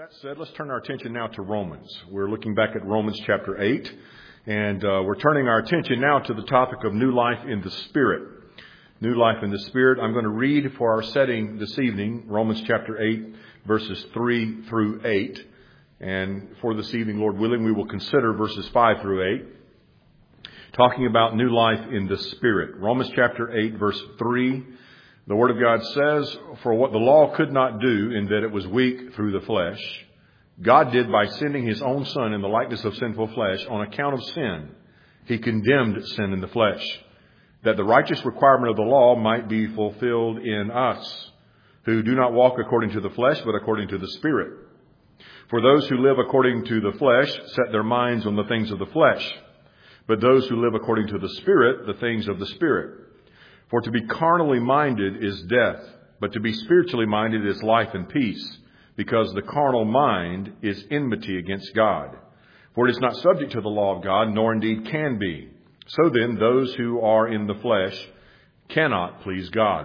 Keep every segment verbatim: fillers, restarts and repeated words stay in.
That said, let's turn our attention now to Romans. We're looking back at Romans chapter eight, and uh, we're turning our attention now to the topic of new life in the Spirit. New life in the Spirit. I'm going to read for our setting this evening, Romans chapter eight, verses three through eight. And for this evening, Lord willing, we will consider verses five through eight, talking about new life in the Spirit. Romans chapter eight, verse three. The Word of God says, "For what the law could not do in that it was weak through the flesh, God did by sending His own Son in the likeness of sinful flesh on account of sin. He condemned sin in the flesh, that the righteous requirement of the law might be fulfilled in us, who do not walk according to the flesh, but according to the Spirit. For those who live according to the flesh set their minds on the things of the flesh, but those who live according to the Spirit, the things of the Spirit. For to be carnally minded is death, but to be spiritually minded is life and peace, because the carnal mind is enmity against God. For it is not subject to the law of God, nor indeed can be. So then, those who are in the flesh cannot please God."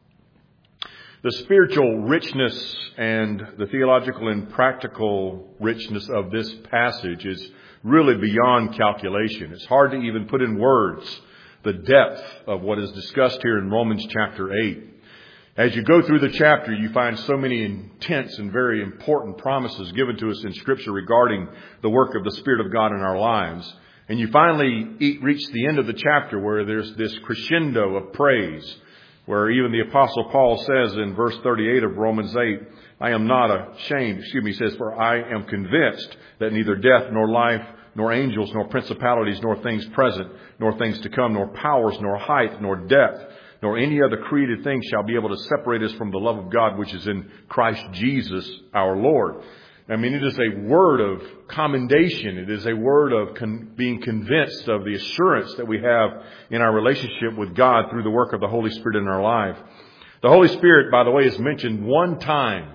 The spiritual richness and the theological and practical richness of this passage is really beyond calculation. It's hard to even put in words the depth of what is discussed here in Romans chapter eight. As you go through the chapter, you find so many intense and very important promises given to us in Scripture regarding the work of the Spirit of God in our lives. And you finally eat, reach the end of the chapter where there's this crescendo of praise, where even the Apostle Paul says in verse thirty-eight of Romans eight, "I am not ashamed," excuse me, he says, "for I am convinced that neither death nor life, nor angels, nor principalities, nor things present, nor things to come, nor powers, nor height, nor depth, nor any other created thing shall be able to separate us from the love of God which is in Christ Jesus our Lord." I mean, it is a word of commendation. It is a word of con- being convinced of the assurance that we have in our relationship with God through the work of the Holy Spirit in our life. The Holy Spirit, by the way, is mentioned one time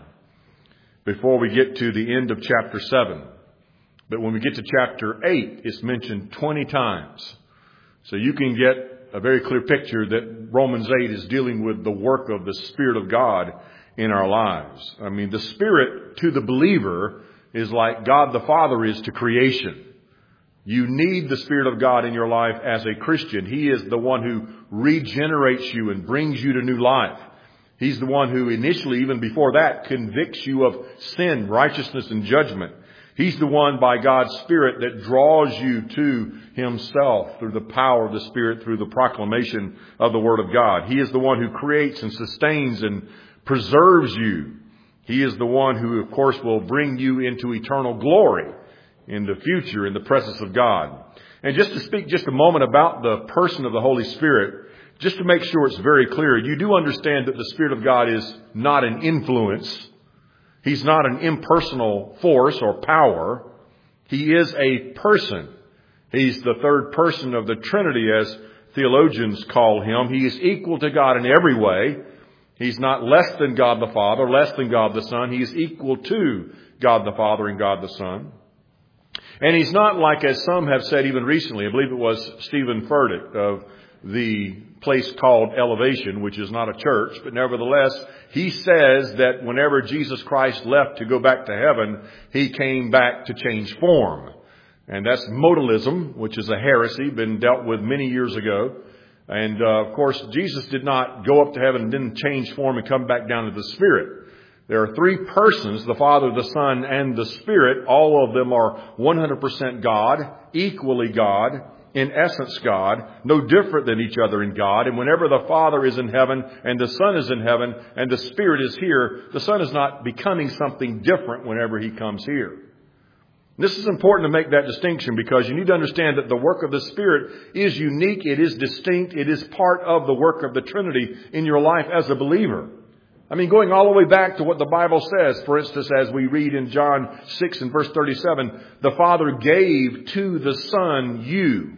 before we get to the end of chapter seven. But when we get to chapter eight, it's mentioned twenty times. So you can get a very clear picture that Romans eight is dealing with the work of the Spirit of God in our lives. I mean, the Spirit to the believer is like God the Father is to creation. You need the Spirit of God in your life as a Christian. He is the one who regenerates you and brings you to new life. He's the one who initially, even before that, convicts you of sin, righteousness, and judgment. He's the one by God's Spirit that draws you to Himself through the power of the Spirit, through the proclamation of the Word of God. He is the one who creates and sustains and preserves you. He is the one who, of course, will bring you into eternal glory in the future in the presence of God. And just to speak just a moment about the person of the Holy Spirit, just to make sure it's very clear, you do understand that the Spirit of God is not an influence. He's not an impersonal force or power. He is a person. He's the third person of the Trinity, as theologians call Him. He is equal to God in every way. He's not less than God the Father, less than God the Son. He is equal to God the Father and God the Son. And He's not like, as some have said even recently, I believe it was Stephen Furtick of the place called Elevation, which is not a church, but nevertheless, he says that whenever Jesus Christ left to go back to heaven, He came back to change form. And that's modalism, which is a heresy, been dealt with many years ago. And, uh, of course, Jesus did not go up to heaven and then change form and come back down to the Spirit. There are three persons, the Father, the Son, and the Spirit. All of them are one hundred percent God, equally God, in essence God, no different than each other in God. And whenever the Father is in heaven and the Son is in heaven and the Spirit is here, the Son is not becoming something different whenever He comes here. This is important to make that distinction, because you need to understand that the work of the Spirit is unique, it is distinct, it is part of the work of the Trinity in your life as a believer. I mean, going all the way back to what the Bible says, for instance, as we read in John six and verse thirty-seven, the Father gave to the Son you.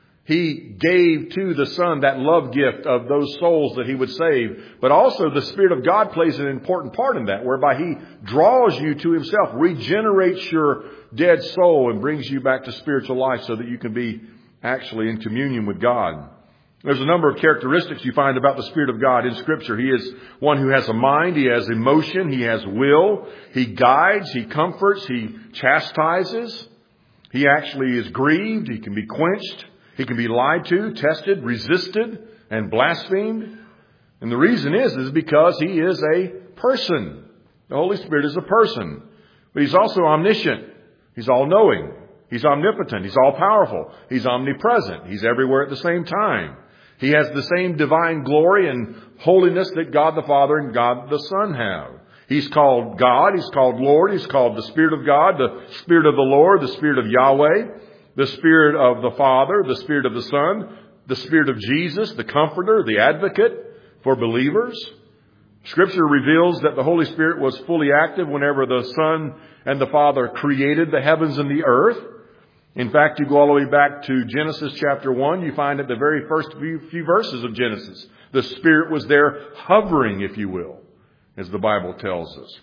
He gave to the Son that love gift of those souls that He would save. But also the Spirit of God plays an important part in that, whereby He draws you to Himself, regenerates your dead soul, and brings you back to spiritual life so that you can be actually in communion with God. There's a number of characteristics you find about the Spirit of God in Scripture. He is one who has a mind, he has emotion, he has will, he guides, he comforts, he chastises. He actually is grieved, he can be quenched, he can be lied to, tested, resisted, and blasphemed. And the reason is, is because he is a person. The Holy Spirit is a person. But he's also omniscient. He's all-knowing. He's omnipotent. He's all-powerful. He's omnipresent. He's everywhere at the same time. He has the same divine glory and holiness that God the Father and God the Son have. He's called God. He's called Lord. He's called the Spirit of God, the Spirit of the Lord, the Spirit of Yahweh, the Spirit of the Father, the Spirit of the Son, the Spirit of Jesus, the Comforter, the Advocate for believers. Scripture reveals that the Holy Spirit was fully active whenever the Son and the Father created the heavens and the earth. In fact, you go all the way back to Genesis chapter one, you find at the very first few, few verses of Genesis, the Spirit was there hovering, if you will, as the Bible tells us.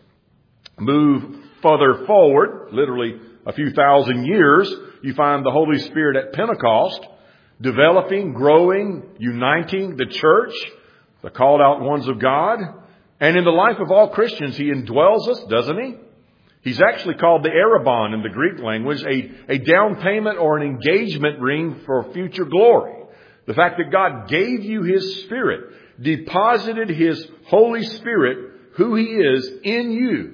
Move further forward, literally a few thousand years, you find the Holy Spirit at Pentecost, developing, growing, uniting the church, the called out ones of God. And in the life of all Christians, He indwells us, doesn't He? He's actually called the arrabon in the Greek language, a, a down payment or an engagement ring for future glory. The fact that God gave you His Spirit, deposited His Holy Spirit, who He is, in you.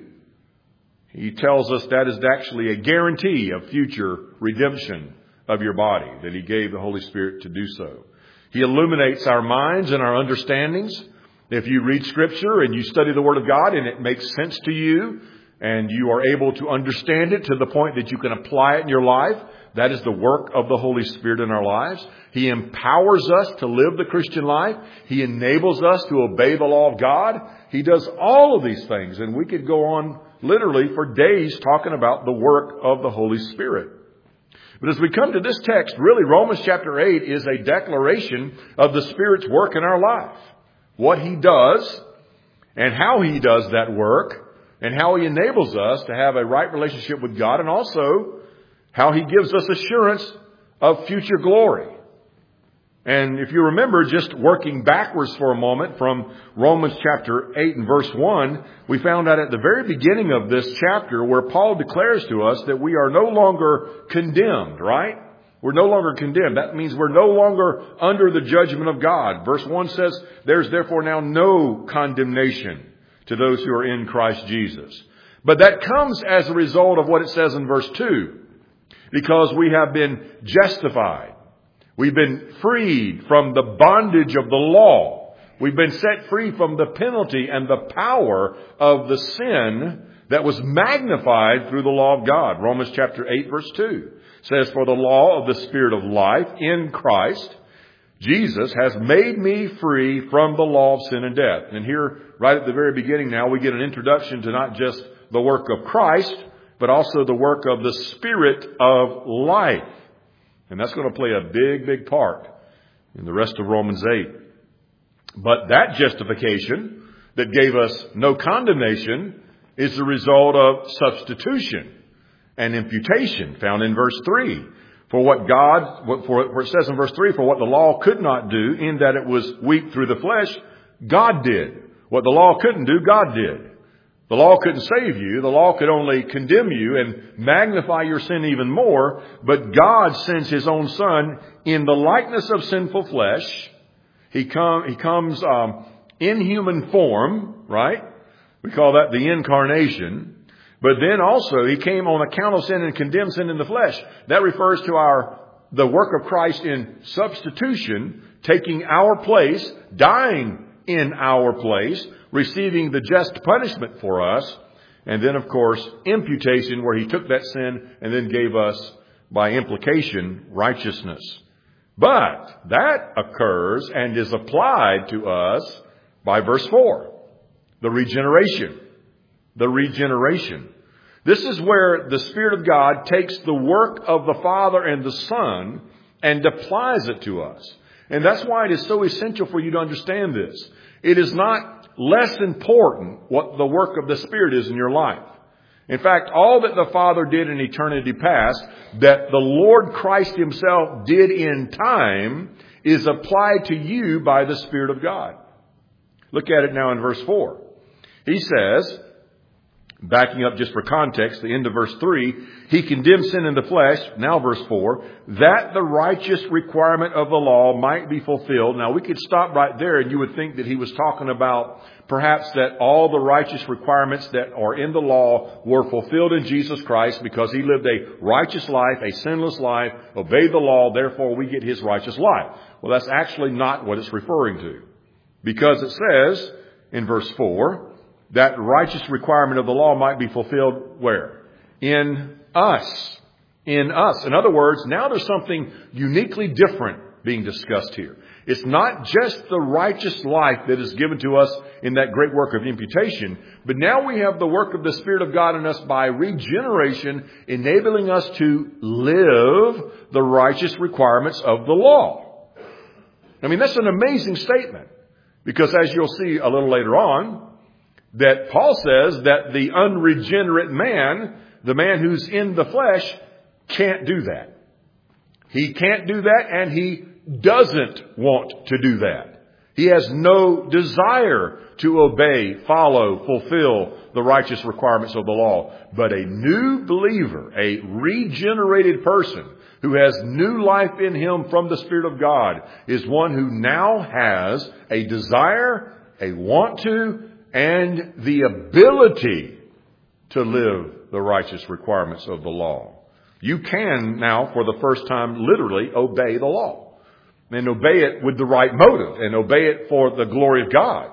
He tells us that is actually a guarantee of future redemption of your body, that He gave the Holy Spirit to do so. He illuminates our minds and our understandings. If you read Scripture and you study the Word of God and it makes sense to you, and you are able to understand it to the point that you can apply it in your life, that is the work of the Holy Spirit in our lives. He empowers us to live the Christian life. He enables us to obey the law of God. He does all of these things. And we could go on literally for days talking about the work of the Holy Spirit. But as we come to this text, really Romans chapter eight is a declaration of the Spirit's work in our life. What He does and how He does that work, and how He enables us to have a right relationship with God, and also how He gives us assurance of future glory. And if you remember, just working backwards for a moment from Romans chapter eight and verse one, we found out at the very beginning of this chapter where Paul declares to us that we are no longer condemned, right? We're no longer condemned. That means we're no longer under the judgment of God. Verse one says, "There's therefore now no condemnation to those who are in Christ Jesus." But that comes as a result of what it says in verse two. Because we have been justified. We've been freed from the bondage of the law. We've been set free from the penalty and the power of the sin that was magnified through the law of God. Romans chapter eight verse two says, "For the law of the Spirit of life in Christ Jesus has made me free from the law of sin and death." And here, right at the very beginning now, we get an introduction to not just the work of Christ, but also the work of the Spirit of life. And that's going to play a big, big part in the rest of Romans eight. But that justification that gave us no condemnation is the result of substitution and imputation found in verse three. For what God, for, for it says in verse three, "For what the law could not do, in that it was weak through the flesh, God did." What the law couldn't do, God did. The law couldn't save you. The law could only condemn you and magnify your sin even more. But God sends His own Son in the likeness of sinful flesh. He, come, he comes um, in human form, right? We call that the incarnation. But then also He came on account of sin and condemned sin in the flesh. That refers to our the work of Christ in substitution, taking our place, dying in our place, receiving the just punishment for us. And then, of course, imputation, where He took that sin and then gave us, by implication, righteousness. But that occurs and is applied to us by verse four. The regeneration. The regeneration. This is where the Spirit of God takes the work of the Father and the Son and applies it to us. And that's why it is so essential for you to understand this. It is not less important what the work of the Spirit is in your life. In fact, all that the Father did in eternity past, that the Lord Christ Himself did in time, is applied to you by the Spirit of God. Look at it now in verse four. He says, backing up just for context, the end of verse three, he condemns sin in the flesh, now verse four, that the righteous requirement of the law might be fulfilled. Now we could stop right there and you would think that he was talking about perhaps that all the righteous requirements that are in the law were fulfilled in Jesus Christ because he lived a righteous life, a sinless life, obeyed the law, therefore we get his righteous life. Well, that's actually not what it's referring to. Because it says in verse four, that righteous requirement of the law might be fulfilled where? In us. In us. In other words, now there's something uniquely different being discussed here. It's not just the righteous life that is given to us in that great work of imputation, but now we have the work of the Spirit of God in us by regeneration, enabling us to live the righteous requirements of the law. I mean, that's an amazing statement. Because as you'll see a little later on, that Paul says that the unregenerate man, the man who's in the flesh, can't do that. He can't do that, and he doesn't want to do that. He has no desire to obey, follow, fulfill the righteous requirements of the law. But a new believer, a regenerated person who has new life in him from the Spirit of God, is one who now has a desire, a want to, and the ability to live the righteous requirements of the law. You can now, for the first time, literally obey the law. And obey it with the right motive. And obey it for the glory of God.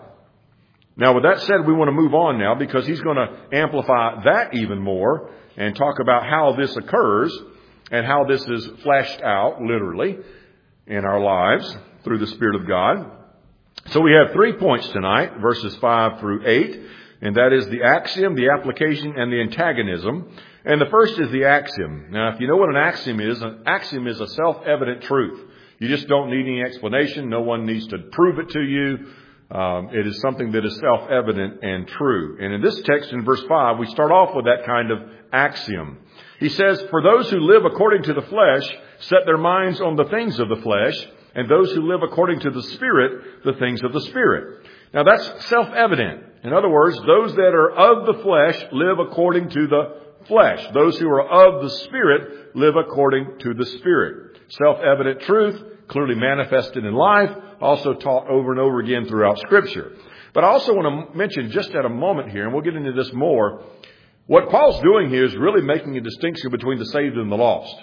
Now, with that said, we want to move on now because he's going to amplify that even more and talk about how this occurs and how this is fleshed out, literally, in our lives through the Spirit of God. So we have three points tonight, verses five through eight, and that is the axiom, the application, and the antagonism. And the first is the axiom. Now, if you know what an axiom is, an axiom is a self-evident truth. You just don't need any explanation. No one needs to prove it to you. Um, it is something that is self-evident and true. And in this text, in verse five, we start off with that kind of axiom. He says, "For those who live according to the flesh set their minds on the things of the flesh, and those who live according to the Spirit, the things of the Spirit." Now that's self-evident. In other words, those that are of the flesh live according to the flesh. Those who are of the Spirit live according to the Spirit. Self-evident truth, clearly manifested in life, also taught over and over again throughout Scripture. But I also want to mention just at a moment here, and we'll get into this more, what Paul's doing here is really making a distinction between the saved and the lost.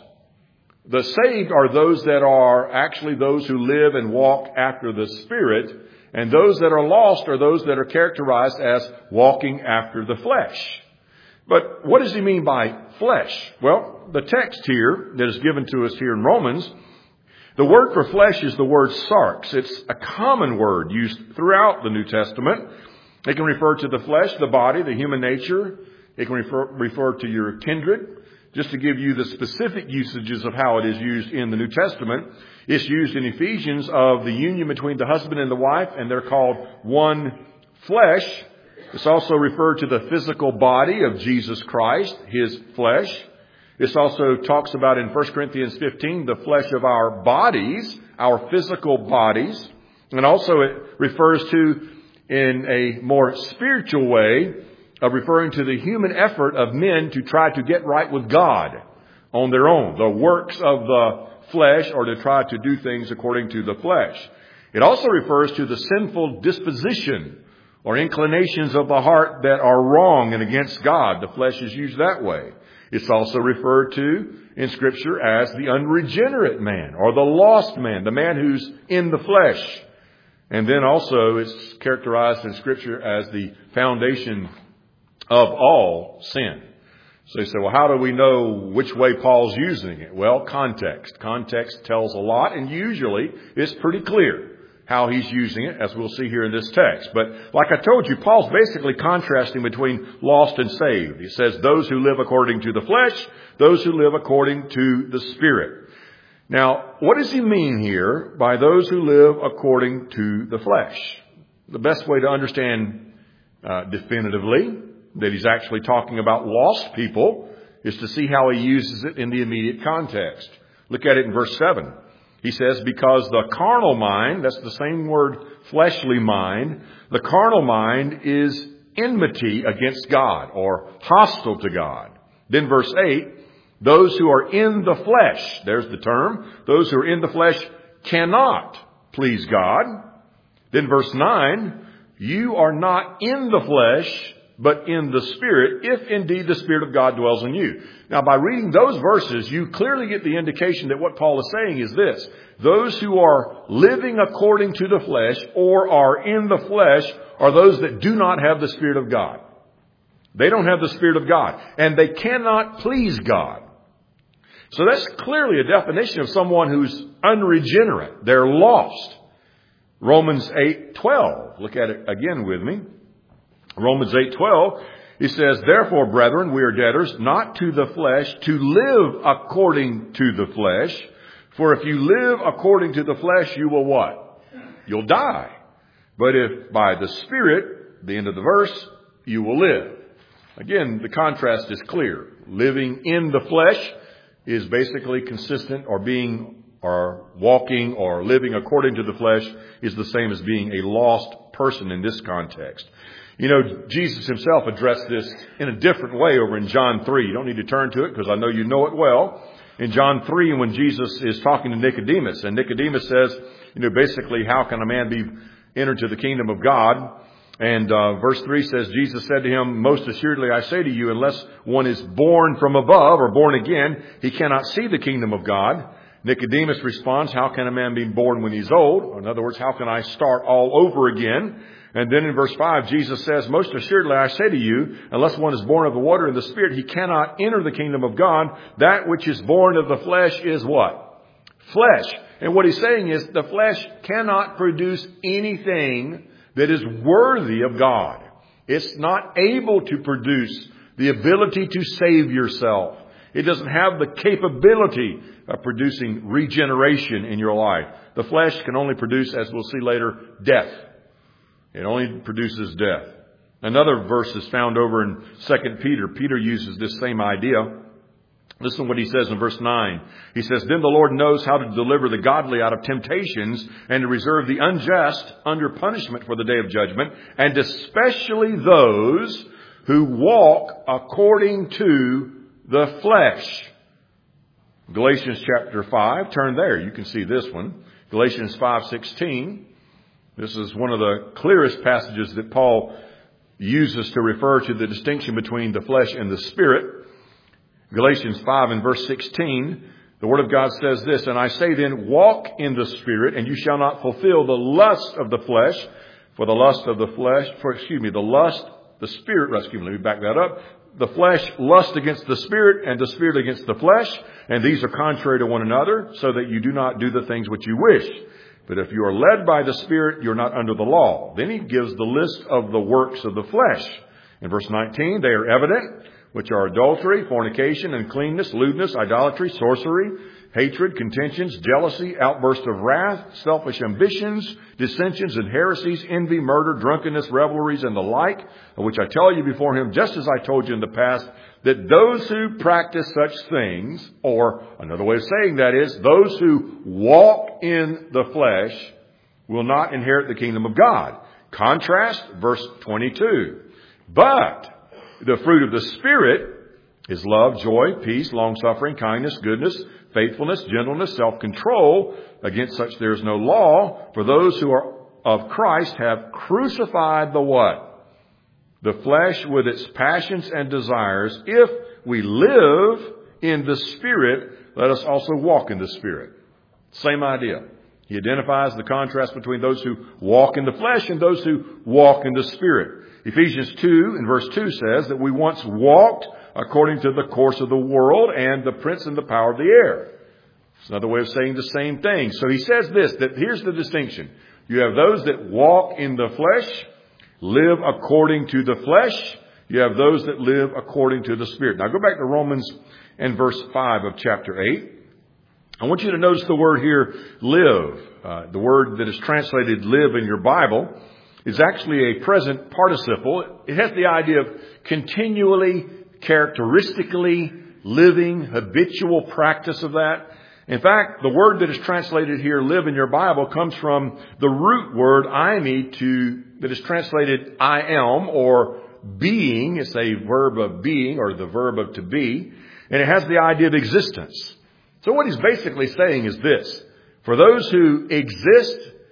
The saved are those that are actually those who live and walk after the Spirit, and those that are lost are those that are characterized as walking after the flesh. But what does he mean by flesh? Well, the text here that is given to us here in Romans, the word for flesh is the word sarx. It's a common word used throughout the New Testament. It can refer to the flesh, the body, the human nature. It can refer, refer to your kindred. Just to give you the specific usages of how it is used in the New Testament, it's used in Ephesians of the union between the husband and the wife, and they're called one flesh. It's also referred to the physical body of Jesus Christ, his flesh. This also talks about in First Corinthians fifteen, the flesh of our bodies, our physical bodies. And also it refers to, in a more spiritual way, of referring to the human effort of men to try to get right with God on their own. The works of the flesh, or to try to do things according to the flesh. It also refers to the sinful disposition or inclinations of the heart that are wrong and against God. The flesh is used that way. It's also referred to in Scripture as the unregenerate man or the lost man, the man who's in the flesh. And then also it's characterized in Scripture as the foundation of all sin. So you say, well, how do we know which way Paul's using it? Well, context. Context tells a lot, and usually it's pretty clear how he's using it, as we'll see here in this text. But like I told you, Paul's basically contrasting between lost and saved. He says those who live according to the flesh, those who live according to the Spirit. Now, what does he mean here by those who live according to the flesh? The best way to understand uh, definitively that he's actually talking about lost people is to see how he uses it in the immediate context. Look at it in verse seven. He says, because the carnal mind, that's the same word, fleshly mind, the carnal mind is enmity against God or hostile to God. Then verse eight, those who are in the flesh, there's the term, those who are in the flesh cannot please God. Then verse nine, you are not in the flesh, but in the Spirit, if indeed the Spirit of God dwells in you. Now, by reading those verses, you clearly get the indication that what Paul is saying is this. Those who are living according to the flesh or are in the flesh are those that do not have the Spirit of God. They don't have the Spirit of God, and they cannot please God. So that's clearly a definition of someone who's unregenerate. They're lost. Romans eight twelve. Look at it again with me. Romans eight twelve, he says, therefore, brethren, we are debtors, not to the flesh, to live according to the flesh. For if you live according to the flesh, you will what? You'll die. But if by the Spirit, the end of the verse, you will live. Again, the contrast is clear. Living in the flesh is basically consistent, or being, or walking, or living according to the flesh is the same as being a lost person in this context. You know, Jesus himself addressed this in a different way over in John three. You don't need to turn to it because I know you know it well. In John three, when Jesus is talking to Nicodemus, and Nicodemus says, you know, basically, how can a man be entered to the kingdom of God? And uh, verse three says, Jesus said to him, most assuredly I say to you, unless one is born from above or born again, he cannot see the kingdom of God. Nicodemus responds, how can a man be born when he's old? Or in other words, how can I start all over again? And then in verse five, Jesus says, most assuredly I say to you, unless one is born of the water and the Spirit, he cannot enter the kingdom of God. That which is born of the flesh is what? Flesh. And what he's saying is the flesh cannot produce anything that is worthy of God. It's not able to produce the ability to save yourself. It doesn't have the capability of producing regeneration in your life. The flesh can only produce, as we'll see later, death. It only produces death. Another verse is found over in Second Peter. Peter uses this same idea. Listen to what he says in verse nine. He says, then the Lord knows how to deliver the godly out of temptations and to reserve the unjust under punishment for the day of judgment, and especially those who walk according to the flesh. Galatians chapter five. Turn there. You can see this one. Galatians five sixteen. This is one of the clearest passages that Paul uses to refer to the distinction between the flesh and the Spirit. Galatians five and verse sixteen, the Word of God says this, and I say then, walk in the Spirit, and you shall not fulfill the lust of the flesh. For the lust of the flesh, for, excuse me, the lust, the Spirit, excuse me, let me back that up. The flesh lusts against the Spirit, and the Spirit against the flesh, and these are contrary to one another, so that you do not do the things which you wish. But if you are led by the Spirit, you're not under the law. Then he gives the list of the works of the flesh. In verse nineteen, they are evident, which are adultery, fornication, uncleanness, lewdness, idolatry, sorcery, hatred, contentions, jealousy, outbursts of wrath, selfish ambitions, dissensions and heresies, envy, murder, drunkenness, revelries, and the like, of which I tell you before him, just as I told you in the past, that those who practice such things, or another way of saying that is, those who walk in the flesh will not inherit the kingdom of God. Contrast, verse twenty-two. But the fruit of the Spirit is love, joy, peace, long-suffering, kindness, goodness, faithfulness, gentleness, self-control. Against such there is no law. For those who are of Christ have crucified the what? The flesh with its passions and desires. If we live in the Spirit, let us also walk in the Spirit. Same idea. He identifies the contrast between those who walk in the flesh and those who walk in the Spirit. Ephesians two and verse two says that we once walked according to the course of the world and the prince and the power of the air. It's another way of saying the same thing. So he says this, that here's the distinction. You have those that walk in the flesh, live according to the flesh. You have those that live according to the Spirit. Now go back to Romans and verse five of chapter eight. I want you to notice the word here, live. Uh, the word that is translated live in your Bible is actually a present participle. It has the idea of continually, characteristically living, habitual practice of that. In fact, the word that is translated here, live in your Bible, comes from the root word eimi, to, that is translated I am, or being. It's a verb of being, or the verb of to be. And it has the idea of existence. So what he's basically saying is this: for those who exist,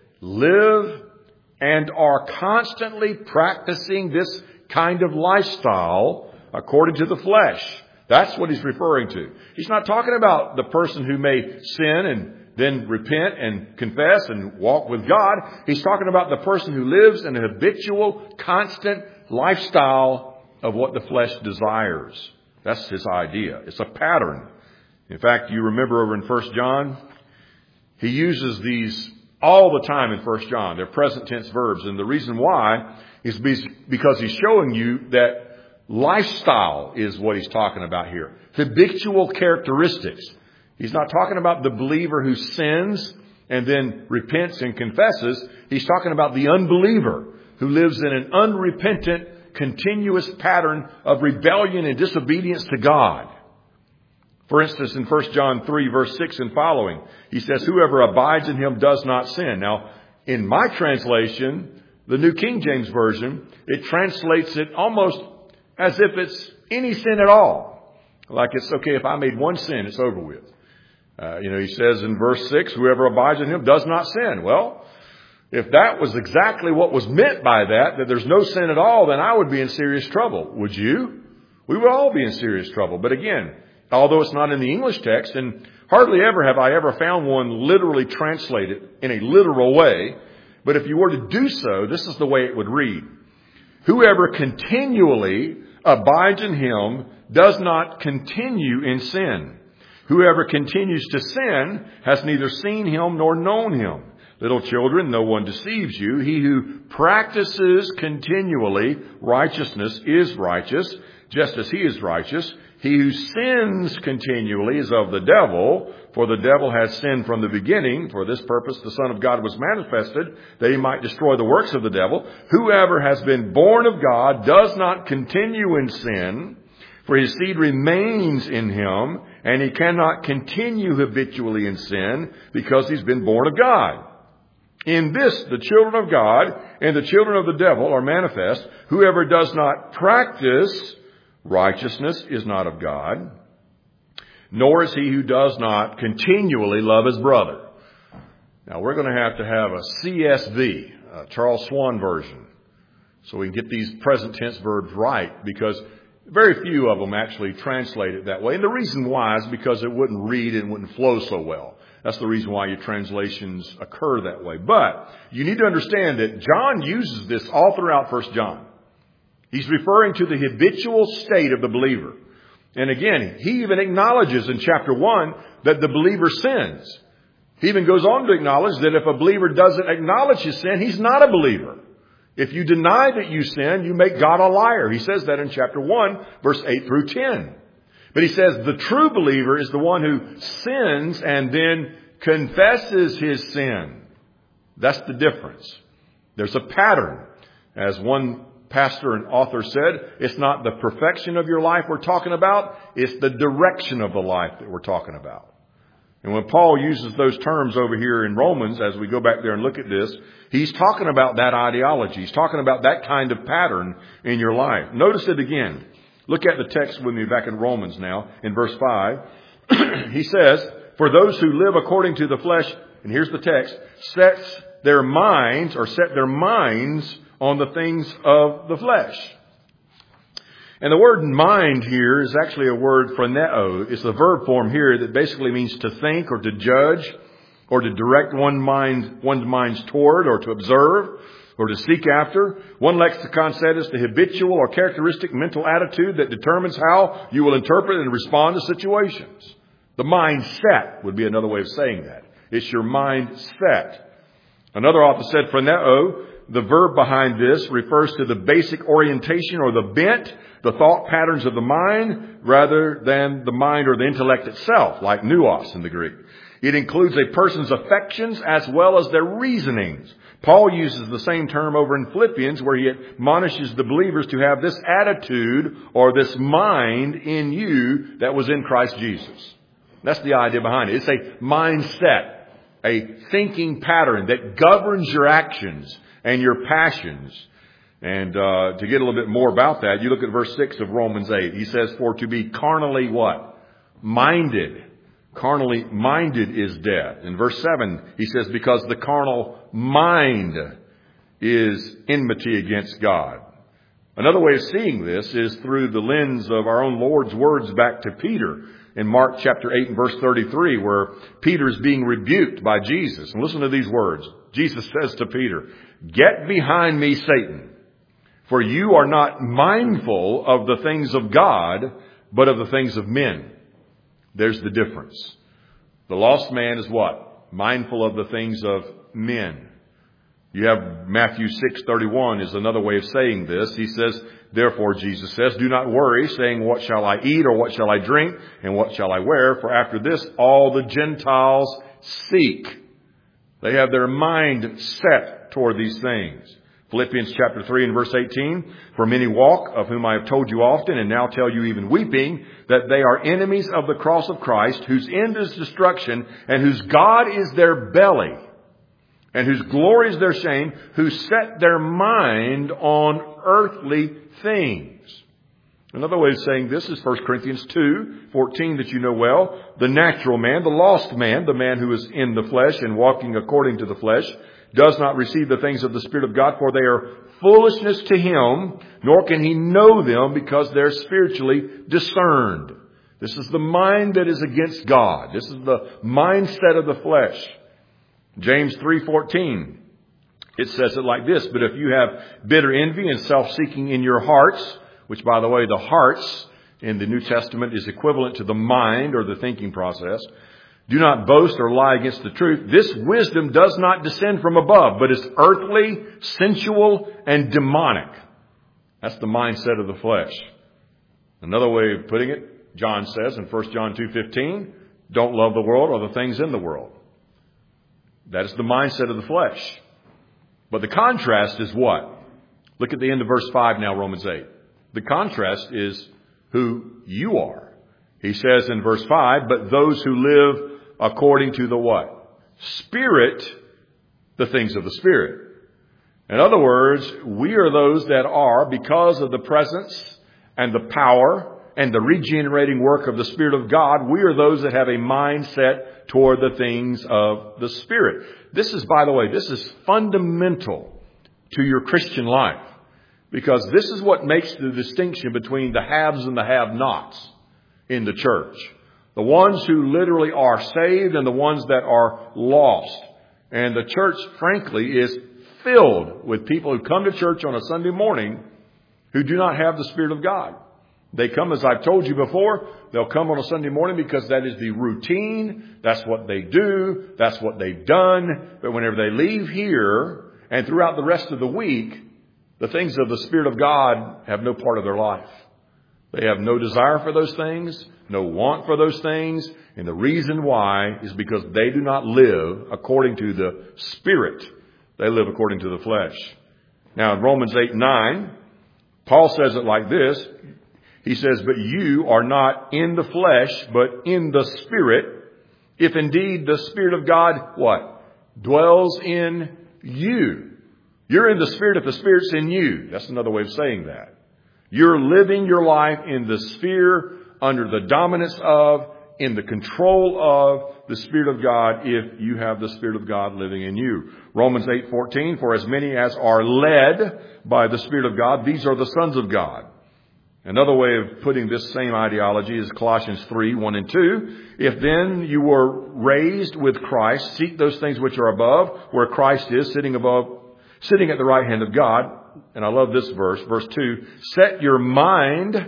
live, and are constantly practicing this kind of lifestyle according to the flesh, that's what he's referring to. He's not talking about the person who may sin and then repent and confess and walk with God. He's talking about the person who lives in a habitual, constant lifestyle of what the flesh desires. That's his idea. It's a pattern. In fact, you remember over in First John, he uses these all the time in First John. They're present tense verbs. And the reason why is because he's showing you that lifestyle is what he's talking about here. Habitual characteristics. He's not talking about the believer who sins and then repents and confesses. He's talking about the unbeliever who lives in an unrepentant, continuous pattern of rebellion and disobedience to God. For instance, in First John three, verse six and following, he says, whoever abides in him does not sin. Now, in my translation, the New King James Version, it translates it almost as if it's any sin at all. Like it's okay, if I made one sin, it's over with. Uh, you know, he says in verse six, whoever abides in him does not sin. Well, if that was exactly what was meant by that, that there's no sin at all, then I would be in serious trouble. Would you? We would all be in serious trouble. But again, although it's not in the English text, and hardly ever have I ever found one literally translated in a literal way, but if you were to do so, this is the way it would read. Whoever continually abides in him does not continue in sin. Whoever continues to sin has neither seen him nor known him. Little children, no one deceives you. He who practices continually righteousness is righteous, just as he is righteous. He who sins continually is of the devil, for the devil has sinned from the beginning. For this purpose the Son of God was manifested, that he might destroy the works of the devil. Whoever has been born of God does not continue in sin, for his seed remains in him, and he cannot continue habitually in sin, because he's been born of God. In this, the children of God and the children of the devil are manifest. Whoever does not practice righteousness is not of God, nor is he who does not continually love his brother. Now, we're going to have to have a C S V, a Charles Swan version, so we can get these present tense verbs right, because very few of them actually translate it that way. And the reason why is because it wouldn't read and wouldn't flow so well. That's the reason why your translations occur that way. But you need to understand that John uses this all throughout First John. He's referring to the habitual state of the believer. And again, he even acknowledges in chapter one that the believer sins. He even goes on to acknowledge that if a believer doesn't acknowledge his sin, he's not a believer. If you deny that you sin, you make God a liar. He says that in chapter one, verse eight through ten. But he says the true believer is the one who sins and then confesses his sin. That's the difference. There's a pattern. As one pastor and author said, it's not the perfection of your life we're talking about, it's the direction of the life that we're talking about. And when Paul uses those terms over here in Romans, as we go back there and look at this, he's talking about that ideology. He's talking about that kind of pattern in your life. Notice it again. Look at the text with me back in Romans now, in verse five. He says, for those who live according to the flesh, and here's the text, sets their minds, or set their minds on the things of the flesh. And the word mind here is actually a word phroneo. It's the verb form here that basically means to think or to judge or to direct one mind, one's minds toward, or to observe or to seek after. One lexicon said it's the habitual or characteristic mental attitude that determines how you will interpret and respond to situations. The mindset would be another way of saying that. It's your mindset. Another author said phroneo, the verb behind this, refers to the basic orientation or the bent, the thought patterns of the mind, rather than the mind or the intellect itself, like nous in the Greek. It includes a person's affections as well as their reasonings. Paul uses the same term over in Philippians, where he admonishes the believers to have this attitude or this mind in you that was in Christ Jesus. That's the idea behind it. It's a mindset, a thinking pattern that governs your actions and your passions. And uh, to get a little bit more about that, you look at verse six of Romans eight. He says, for to be carnally what? Minded. Carnally minded is death. In verse seven, he says, because the carnal mind is enmity against God. Another way of seeing this is through the lens of our own Lord's words back to Peter in Mark chapter eight and verse thirty-three, where Peter is being rebuked by Jesus. And listen to these words. Jesus says to Peter, get behind me, Satan, for you are not mindful of the things of God, but of the things of men. There's the difference. The lost man is what? Mindful of the things of men. You have Matthew six thirty-one is another way of saying this. He says, therefore, Jesus says, do not worry, saying, what shall I eat or what shall I drink and what shall I wear? For after this, all the Gentiles seek. They have their mind set toward these things. Philippians chapter three and verse eighteen, for many walk, of whom I have told you often, and now tell you even weeping, that they are enemies of the cross of Christ, whose end is destruction, and whose God is their belly, and whose glory is their shame, who set their mind on earthly things. Another way of saying this is First Corinthians two fourteen that you know well. The natural man, the lost man, the man who is in the flesh and walking according to the flesh, does not receive the things of the Spirit of God, for they are foolishness to him, nor can he know them because they're spiritually discerned. This is the mind that is against God. This is the mindset of the flesh. James three fourteen, it says it like this, but if you have bitter envy and self-seeking in your hearts, which, by the way, the hearts in the New Testament is equivalent to the mind or the thinking process, do not boast or lie against the truth. This wisdom does not descend from above, but is earthly, sensual, and demonic. That's the mindset of the flesh. Another way of putting it, John says in First John two fifteen, don't love the world or the things in the world. That is the mindset of the flesh. But the contrast is what? Look at the end of verse five now, Romans eight. The contrast is who you are. He says in verse five, but those who live according to the what? Spirit, the things of the Spirit. In other words, we are those that are, because of the presence and the power and the regenerating work of the Spirit of God, we are those that have a mindset toward the things of the Spirit. This is, by the way, this is fundamental to your Christian life, because this is what makes the distinction between the haves and the have-nots in the church. The ones who literally are saved and the ones that are lost. And the church, frankly, is filled with people who come to church on a Sunday morning who do not have the Spirit of God. They come, as I've told you before, they'll come on a Sunday morning because that is the routine. That's what they do. That's what they've done. But whenever they leave here and throughout the rest of the week, the things of the Spirit of God have no part of their life. They have no desire for those things, no want for those things. And the reason why is because they do not live according to the Spirit. They live according to the flesh. Now in Romans eight nine, Paul says it like this. He says, but you are not in the flesh, but in the Spirit, if indeed the Spirit of God, what? Dwells in you. You're in the Spirit if the Spirit's in you. That's another way of saying that. You're living your life in the sphere, under the dominance of, in the control of the Spirit of God, if you have the Spirit of God living in you. Romans eight fourteen, for as many as are led by the Spirit of God, these are the sons of God. Another way of putting this same ideology is Colossians three one and two. If then you were raised with Christ, seek those things which are above, where Christ is, sitting above, sitting at the right hand of God. And I love this verse, verse two. Set your mind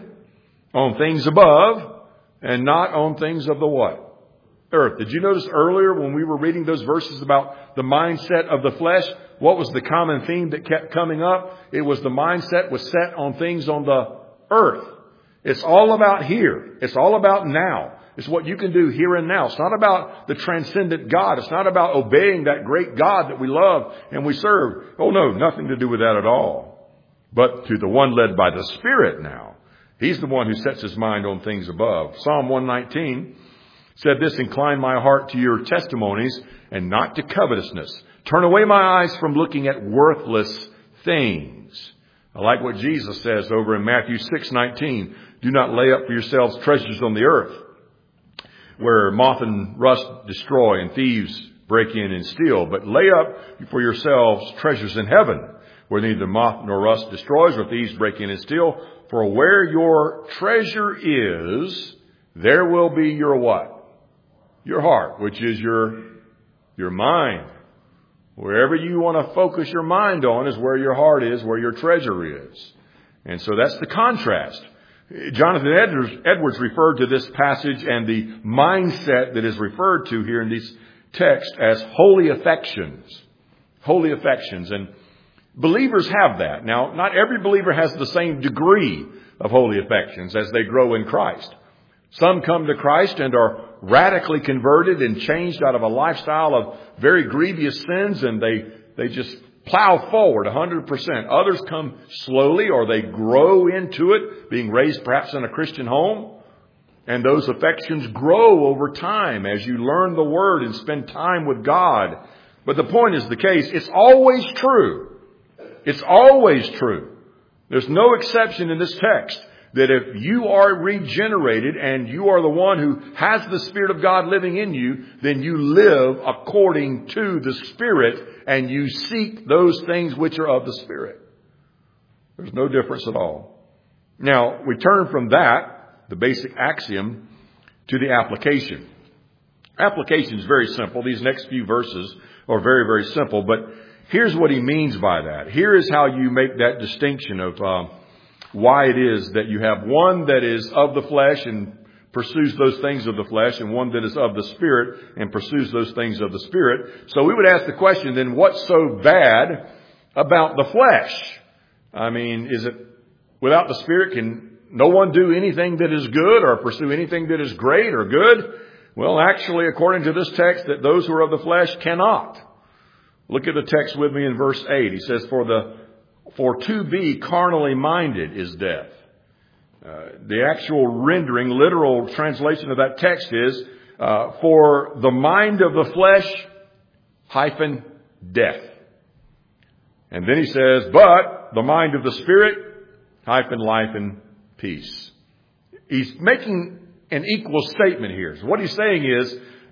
on things above and not on things of the what? Earth. Did you notice earlier when we were reading those verses about the mindset of the flesh, what was the common theme that kept coming up? It was the mindset was set on things on the earth. It's all about here. It's all about now. It's what you can do here and now. It's not about the transcendent God. It's not about obeying that great God that we love and we serve. Oh no, nothing to do with that at all. But to the one led by the Spirit now. He's the one who sets his mind on things above. Psalm one nineteen said this, incline my heart to your testimonies and not to covetousness. Turn away my eyes from looking at worthless things. I like what Jesus says over in Matthew six nineteen. Do not lay up for yourselves treasures on the earth, where moth and rust destroy and thieves break in and steal, but lay up for yourselves treasures in heaven, where neither moth nor rust destroys or thieves break in and steal. For where your treasure is, there will be your what? Your heart, which is your, your mind. Wherever you want to focus your mind on is where your heart is, where your treasure is. And so that's the contrast. Jonathan Edwards, Edwards referred to this passage and the mindset that is referred to here in these texts as holy affections. Holy affections. And believers have that. Now, not every believer has the same degree of holy affections as they grow in Christ. Some come to Christ and are radically converted and changed out of a lifestyle of very grievous sins, and they, they just plow forward one hundred percent. Others come slowly, or they grow into it, being raised perhaps in a Christian home. And those affections grow over time as you learn the Word and spend time with God. But the point is the case, it's always true. It's always true. There's no exception in this text that if you are regenerated and you are the one who has the Spirit of God living in you, then you live according to the Spirit and you seek those things which are of the Spirit. There's no difference at all. Now, we turn from that, the basic axiom, to the application. Application is very simple. These next few verses are very, very simple, but here's what he means by that. Here is how you make that distinction of uh, why it is that you have one that is of the flesh and pursues those things of the flesh, and one that is of the Spirit and pursues those things of the Spirit. So we would ask the question, then, what's so bad about the flesh? I mean, is it without the Spirit, can no one do anything that is good or pursue anything that is great or good? Well, actually, according to this text, that those who are of the flesh cannot. Look at the text with me in verse eight. He says, For the for to be carnally minded is death. Uh, the actual rendering, literal translation of that text is, uh, for the mind of the flesh, hyphen, death. And then he says, but the mind of the Spirit, hyphen, life and peace. He's making an equal statement here. So what he's saying is,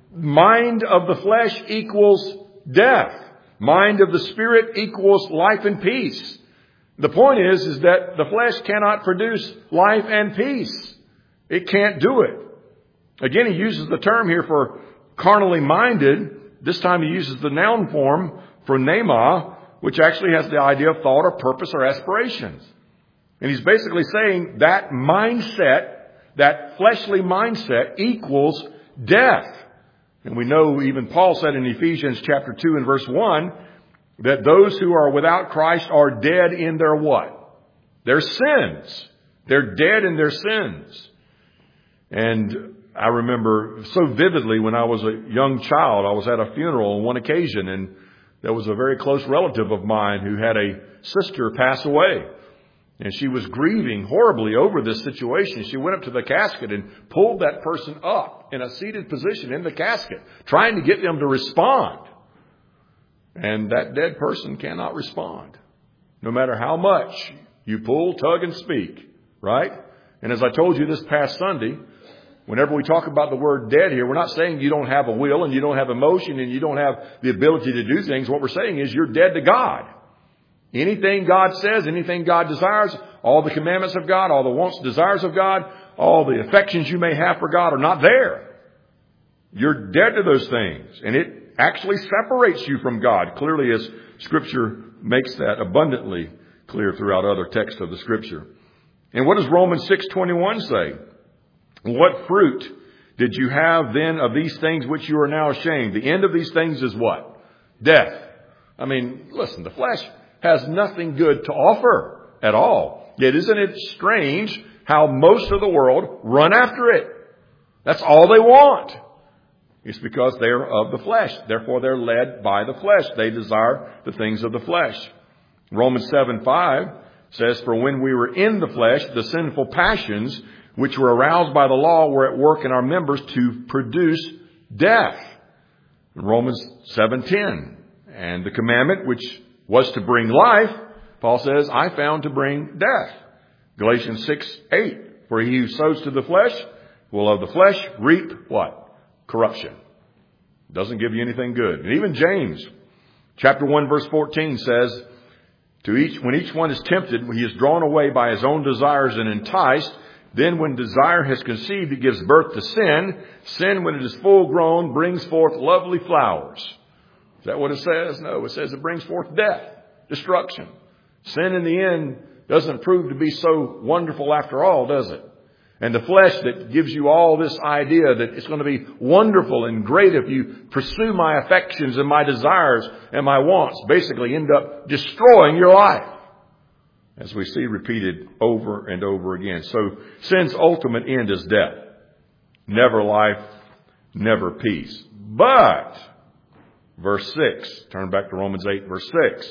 mind of the flesh equals death. Mind of the Spirit equals life and peace. The point is, is that the flesh cannot produce life and peace. It can't do it. Again, he uses the term here for carnally minded. This time he uses the noun form for nema, which actually has the idea of thought or purpose or aspirations. And he's basically saying that mindset, that fleshly mindset equals death. And we know even Paul said in Ephesians chapter two and verse one, that those who are without Christ are dead in their what? Their sins. They're dead in their sins. And I remember so vividly when I was a young child, I was at a funeral on one occasion, and there was a very close relative of mine who had a sister pass away. And she was grieving horribly over this situation. She went up to the casket and pulled that person up in a seated position in the casket, trying to get them to respond. And that dead person cannot respond, no matter how much you pull, tug, and speak, right? And as I told you this past Sunday, whenever we talk about the word dead here, we're not saying you don't have a will and you don't have emotion and you don't have the ability to do things. What we're saying is you're dead to God. Anything God says, anything God desires, all the commandments of God, all the wants, desires of God, all the affections you may have for God are not there. You're dead to those things. And it actually separates you from God, clearly as Scripture makes that abundantly clear throughout other texts of the Scripture. And what does Romans six twenty-one say? What fruit did you have then of these things which you are now ashamed? The end of these things is what? Death. I mean, listen, the flesh has nothing good to offer at all. Yet isn't it strange how most of the world run after it? That's all they want. It's because they are of the flesh. Therefore, they're led by the flesh. They desire the things of the flesh. Romans seven five says, For when we were in the flesh, the sinful passions which were aroused by the law, were at work in our members to produce death. In Romans seven ten. And the commandment, which was to bring life, Paul says, I found to bring death. Galatians six eight. For he who sows to the flesh will of the flesh reap what? Corruption. Doesn't give you anything good. And even James chapter one verse fourteen says, to each, when each one is tempted, he is drawn away by his own desires and enticed. Then when desire has conceived, it gives birth to sin. Sin, when it is full grown, brings forth lovely flowers. Is that what it says? No, it says it brings forth death, destruction. Sin in the end doesn't prove to be so wonderful after all, does it? And the flesh that gives you all this idea that it's going to be wonderful and great if you pursue my affections and my desires and my wants, basically end up destroying your life, as we see repeated over and over again. So sin's ultimate end is death. Never life, never peace. But, verse six, turn back to Romans eight, verse six.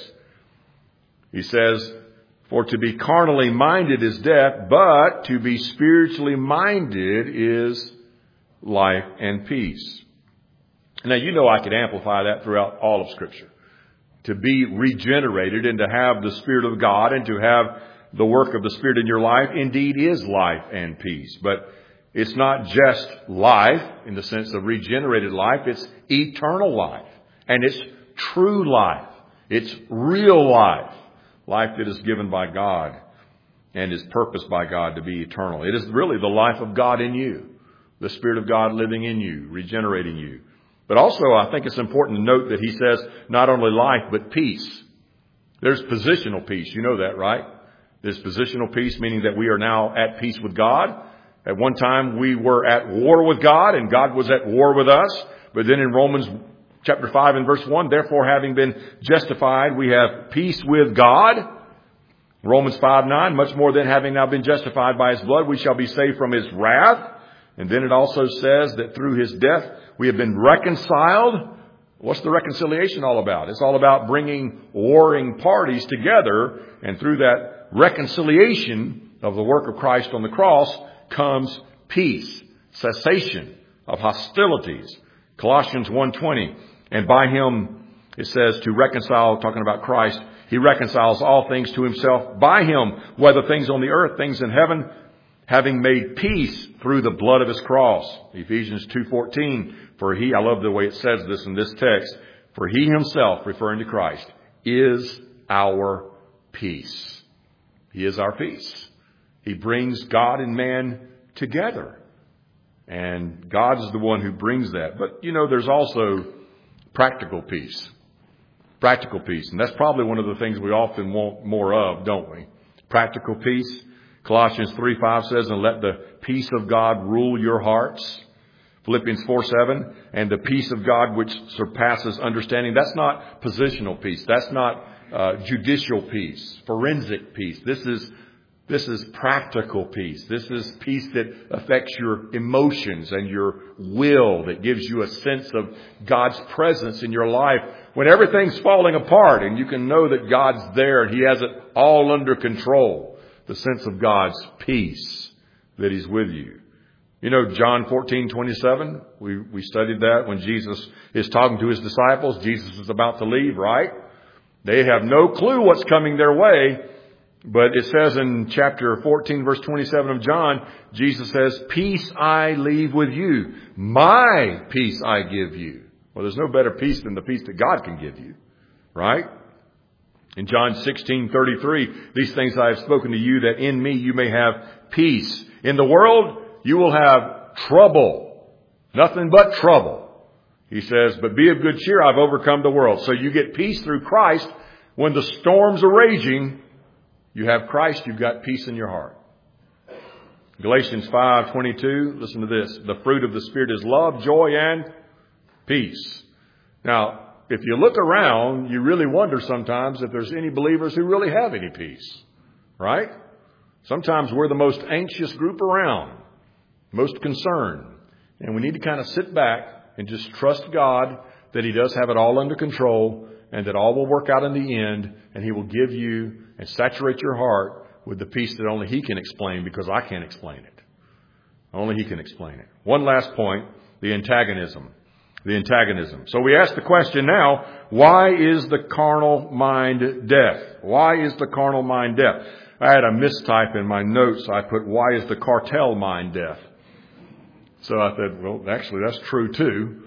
He says, for to be carnally minded is death, but to be spiritually minded is life and peace. Now, you know I could amplify that throughout all of Scripture. To be regenerated and to have the Spirit of God and to have the work of the Spirit in your life indeed is life and peace. But it's not just life in the sense of regenerated life. It's eternal life. And it's true life. It's real life. Life that is given by God and is purposed by God to be eternal. It is really the life of God in you. The Spirit of God living in you, regenerating you. But also, I think it's important to note that he says not only life, but peace. There's positional peace. You know that, right? There's positional peace, meaning that we are now at peace with God. At one time, we were at war with God, and God was at war with us. But then in Romans chapter five and verse one, therefore, having been justified, we have peace with God. Romans five nine, much more than having now been justified by his blood, we shall be saved from his wrath. And then it also says that through his death, we have been reconciled. What's the reconciliation all about? It's all about bringing warring parties together. And through that reconciliation of the work of Christ on the cross comes peace, cessation of hostilities. Colossians one twenty. And by him, it says to reconcile, talking about Christ, he reconciles all things to himself by him, whether things on the earth, things in heaven, having made peace through the blood of his cross. Ephesians two fourteen. For he, I love the way it says this in this text, for he himself, referring to Christ, is our peace. He is our peace. He brings God and man together. And God is the one who brings that. But, you know, there's also practical peace. Practical peace. And that's probably one of the things we often want more of, don't we? Practical peace. Colossians three five says, and let the peace of God rule your hearts. Philippians four seven, and the peace of God which surpasses understanding. That's not positional peace. That's not uh, judicial peace, forensic peace. This is This is practical peace. This is peace that affects your emotions and your will, that gives you a sense of God's presence in your life when everything's falling apart and you can know that God's there and he has it all under control. The sense of God's peace, that he's with you. You know, John fourteen twenty-seven, we, we studied that when Jesus is talking to his disciples. Jesus is about to leave, right? They have no clue what's coming their way. But it says in chapter fourteen, verse twenty-seven of John, Jesus says, peace I leave with you. My peace I give you. Well, there's no better peace than the peace that God can give you. Right? In John sixteen thirty-three, these things I have spoken to you, that in me you may have peace. In the world, you will have trouble. Nothing but trouble. He says, but be of good cheer, I've overcome the world. So you get peace through Christ. When the storms are raging, you have Christ, you've got peace in your heart. Galatians five twenty-two, listen to this. The fruit of the Spirit is love, joy, and peace. Now, if you look around, you really wonder sometimes if there's any believers who really have any peace. Right? Sometimes we're the most anxious group around, most concerned. And we need to kind of sit back and just trust God that he does have it all under control and that all will work out in the end, and he will give you and saturate your heart with the peace that only he can explain, because I can't explain it. Only He can explain it. One last point, the antagonism. The antagonism. So we ask the question now, why is the carnal mind deaf? Why is the carnal mind deaf? I had a mistype in my notes. I put, why is the cartel mind deaf? So I thought, well, actually that's true too.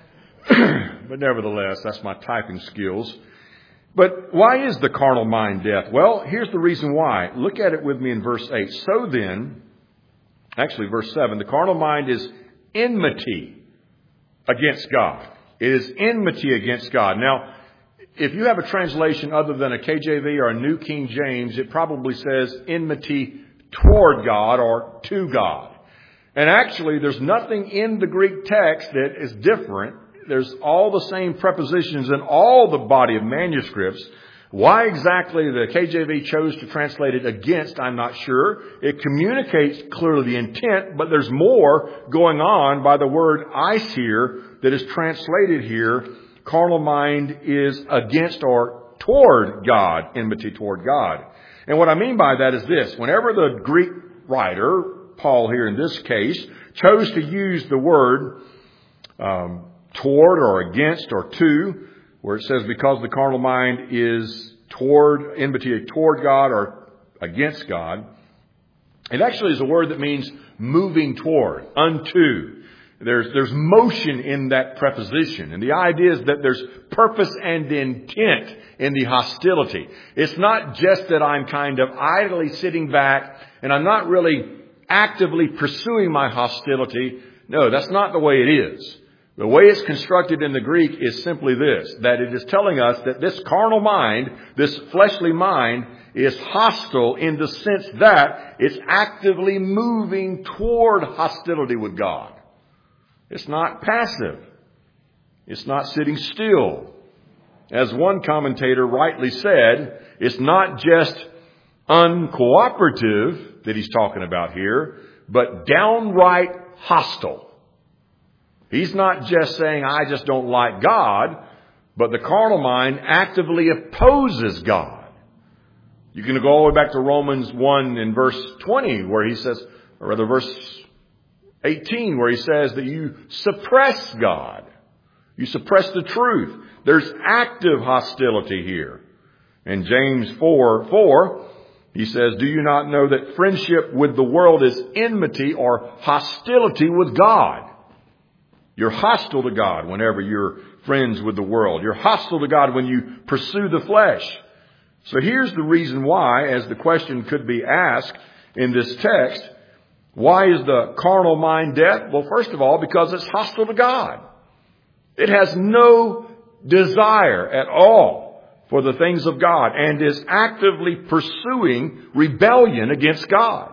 But nevertheless, that's my typing skills. But why is the carnal mind deaf? Well, here's the reason why. Look at it with me in verse eight. So then, actually verse seven, the carnal mind is enmity against God. It is enmity against God. Now, if you have a translation other than a K J V or a New King James, it probably says enmity toward God or to God. And actually, there's nothing in the Greek text that is different. There's all the same prepositions in all the body of manuscripts. Why exactly the K J V chose to translate it against, I'm not sure. It communicates clearly the intent, but there's more going on by the word ice here that is translated here. Carnal mind is against or toward God, enmity toward God. And what I mean by that is this. Whenever the Greek writer, Paul here in this case, chose to use the word um, toward or against or to, where it says because the carnal mind is toward, enmity toward God or against God, it actually is a word that means moving toward, unto. There's, there's motion in that preposition. And the idea is that there's purpose and intent in the hostility. It's not just that I'm kind of idly sitting back and I'm not really actively pursuing my hostility. No, that's not the way it is. The way it's constructed in the Greek is simply this, that it is telling us that this carnal mind, this fleshly mind, is hostile in the sense that it's actively moving toward hostility with God. It's not passive. It's not sitting still. As one commentator rightly said, it's not just uncooperative that he's talking about here, but downright hostile. He's not just saying, I just don't like God, but the carnal mind actively opposes God. You can go all the way back to Romans one in verse twenty, where he says, or rather verse eighteen, where he says that you suppress God. You suppress the truth. There's active hostility here. In James four four, he says, do you not know that friendship with the world is enmity or hostility with God? You're hostile to God whenever you're friends with the world. You're hostile to God when you pursue the flesh. So here's the reason why, as the question could be asked in this text, why is the carnal mind deaf? Well, first of all, because it's hostile to God. It has no desire at all for the things of God and is actively pursuing rebellion against God.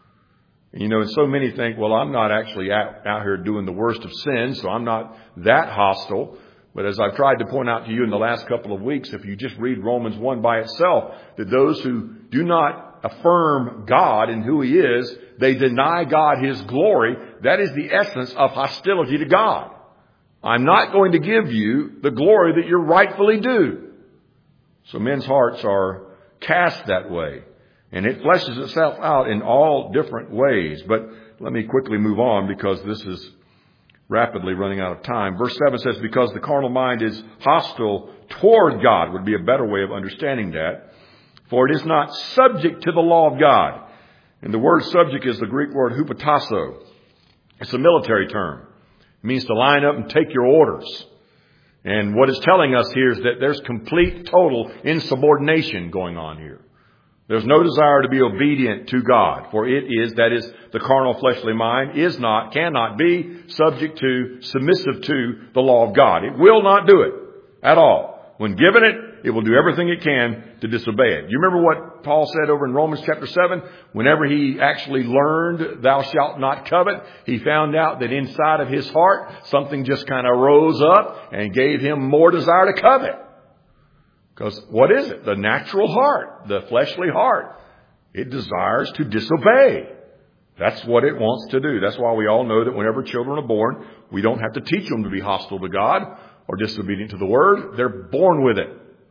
You know, and so many think, well, I'm not actually out, out here doing the worst of sins, so I'm not that hostile. But as I've tried to point out to you in the last couple of weeks, if you just read Romans one by itself, that those who do not affirm God and who He is, they deny God His glory. That is the essence of hostility to God. I'm not going to give you the glory that you're rightfully due. So men's hearts are cast that way. And it fleshes itself out in all different ways. But let me quickly move on because this is rapidly running out of time. Verse seven says, because the carnal mind is hostile toward God, would be a better way of understanding that. For it is not subject to the law of God. And the word subject is the Greek word hupotasso. It's a military term. It means to line up and take your orders. And what it's telling us here is that there's complete, total insubordination going on here. There's no desire to be obedient to God, for it is, that is, the carnal fleshly mind is not, cannot be subject to, submissive to the law of God. It will not do it at all. When given it, it will do everything it can to disobey it. You remember what Paul said over in Romans chapter seven? Whenever he actually learned, thou shalt not covet, he found out that inside of his heart, something just kind of rose up and gave him more desire to covet. Because what is it? The natural heart, the fleshly heart. It desires to disobey. That's what it wants to do. That's why we all know that whenever children are born, we don't have to teach them to be hostile to God or disobedient to the Word. They're born with it.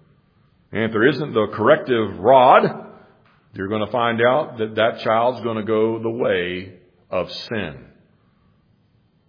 And if there isn't the corrective rod, you're going to find out that that child's going to go the way of sin.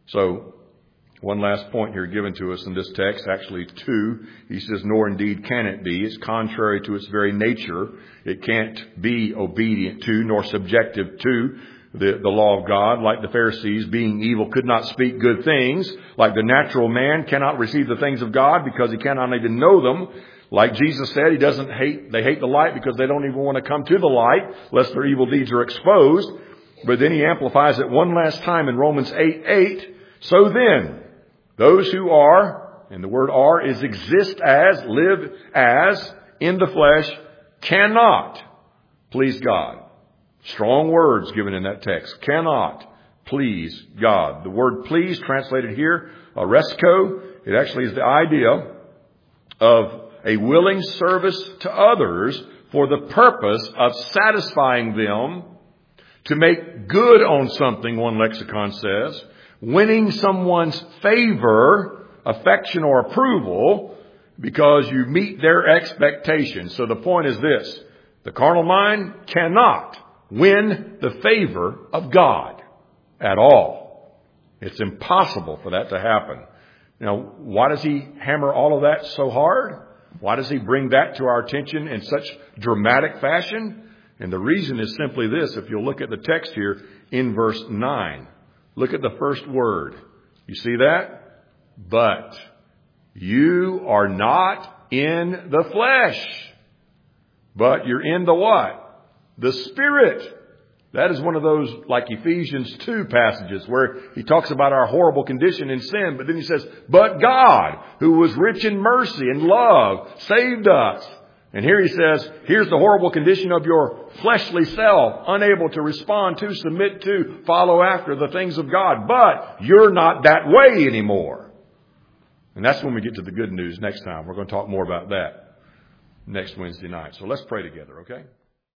So, one last point here given to us in this text, actually two. He says, nor indeed can it be. It's contrary to its very nature. It can't be obedient to nor subjective to the, the law of God. Like the Pharisees, being evil, could not speak good things. Like the natural man cannot receive the things of God because he cannot even know them. Like Jesus said, he doesn't hate, they hate the light because they don't even want to come to the light, lest their evil deeds are exposed. But then he amplifies it one last time in Romans eight eight. So then, those who are, and the word are is exist as, live as, in the flesh, cannot please God. Strong words given in that text. Cannot please God. The word please, translated here, aresco, it actually is the idea of a willing service to others for the purpose of satisfying them, to make good on something, one lexicon says, winning someone's favor, affection, or approval because you meet their expectations. So the point is this: the carnal mind cannot win the favor of God at all. It's impossible for that to happen. Now, why does he hammer all of that so hard? Why does he bring that to our attention in such dramatic fashion? And the reason is simply this. If you'll look at the text here in verse nine, look at the first word. You see that? But you are not in the flesh, but you're in the what? The Spirit. That is one of those like Ephesians two passages where he talks about our horrible condition in sin, but then he says, but God, who was rich in mercy and love, saved us. And here he says, here's the horrible condition of your fleshly self, unable to respond to, submit to, follow after the things of God. But you're not that way anymore. And that's when we get to the good news next time. We're going to talk more about that next Wednesday night. So let's pray together, okay?